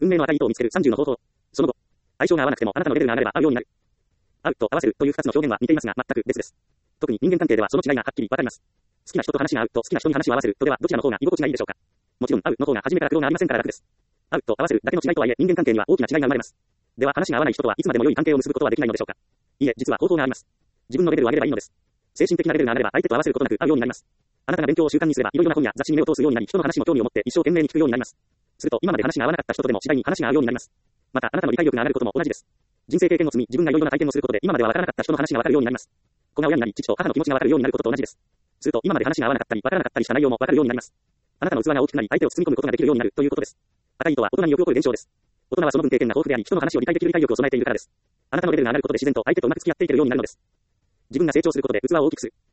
運命の赤い糸を見つける30の方法。その後、相性が合わなくてもあなたのレベルが上がれば合うようになる。合うと合わせるという2つの表現は似ていますが全く別です。特に人間関係ではその違いがはっきりわかります。好きな人と話が合うと好きな人に話を合わせるとではどちらの方が居心地がいいでしょうか。もちろん合うの方が初めから苦労がありませんから楽です。合うと合わせるだけの違いとはいえ人間関係には大きな違いが生まれます。では話が合わない人とはいつまでも良い関係を結ぶことはできないのでしょうか。いえ、実は方法があります。自分のレベルを上げればいいのです。精神的なレベルが上がれば相手と合わせることなく合うようになります。あなたが勉強を習慣にすればいろいろな本や雑誌に目を通すようになり人の話も興味を持って一生懸命に聞くようになります。すると今まで話が合わなかった人とでも次第に話が合うようになります。またあなたの理解力が上がることも同じです。人生経験を積み自分がいろいろな体験をすることで今までは分からなかった人の話が分かるようになります。子が親になり父と母の気持ちが分かるようになることと同じです。すると今まで話が合わなかったり分からなかったりした内容も分かるようになります。あなたの器が大きくなり相手を包み込むことができるようになるということです。赤い糸は大人によく起こる現象です。大人はその分経験が豊富であり人の話を理解できる理解力を備えているからです。あなたのレベルが上がることで自然と相手とうまく付き合っていけるようになるのです。自分が成長することで器を大きくする。